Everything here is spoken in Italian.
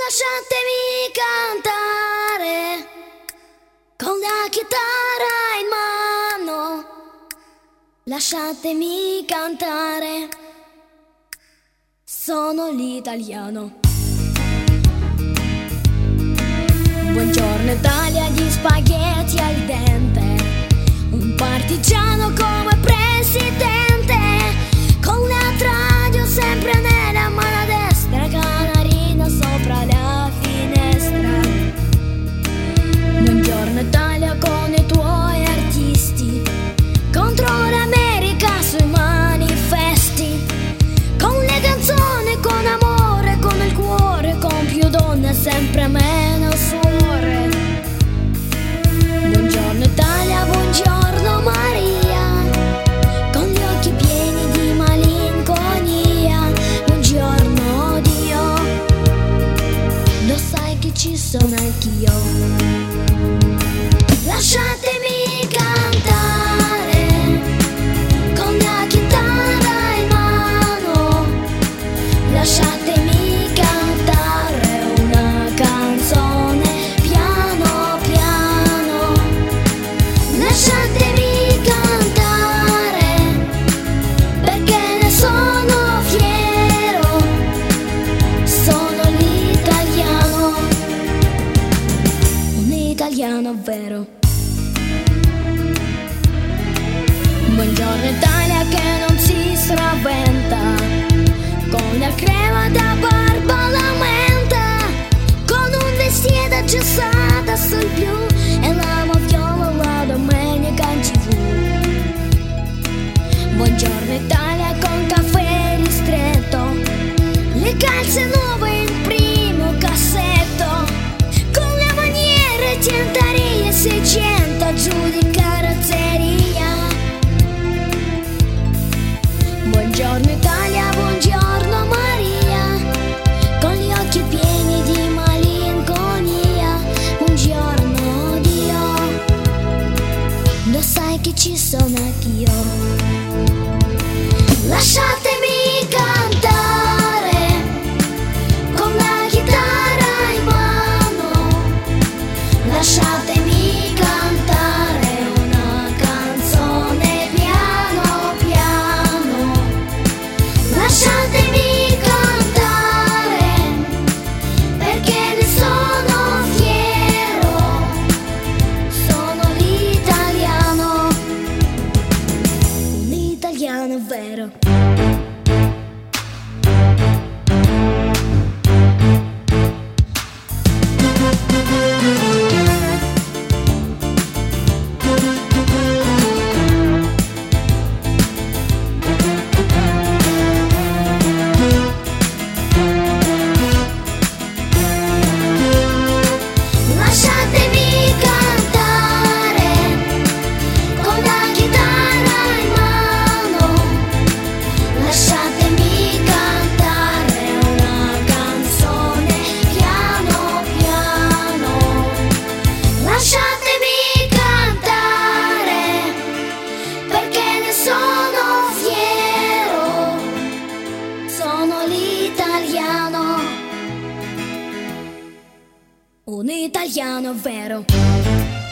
Lasciatemi cantare con la chitarra in mano. Lasciatemi cantare, sono l'italiano. Buongiorno Italia, gli spaghetti al dente, un partigiano come presidente, con la radio sempre nella mano destra, canarina sopra la finestra. Buongiorno Italia con i tuoi artisti, contro l'America sui manifesti, con le canzoni, con amore, con il cuore, con più donne, sempre meno suore. Buongiorno Italia, buongiorno Maria, con gli occhi pieni di malinconia. Buongiorno Dio, lo sai che ci sono anch'io. Lasciatemi cantare con la chitarra in mano. Lasciatemi cantare una canzone piano piano. Lasciatemi cantare perché ne sono fiero, sono l'italiano, un italiano vero. Buongiorno Italia che non si spaventa, con la crema da barba la menta, con un vestito gessata sul blu e la moviola la domenica in TV. Buongiorno Italia con caffè ristretto, le calze nuove in primo cassetto, con le maniere Tienteria 600 giù di carrozzeria. Buongiorno Italia, buongiorno Maria, con gli occhi pieni di malinconia. Buongiorno Dio, lo sai che ci sono anch'io. Lasciatemi cantare con la chitarra in mano. Lasciatemi cantare una canzone piano piano. Lasciatemi cantare perché ne sono fiero, sono l'italiano, un italiano vero. Lasciatemi cantare con la chitarra in mano. Lasciatemi cantare una canzone piano piano. Lasciatemi cantare perché ne sono fiero, sono l'italiano, un italiano vero.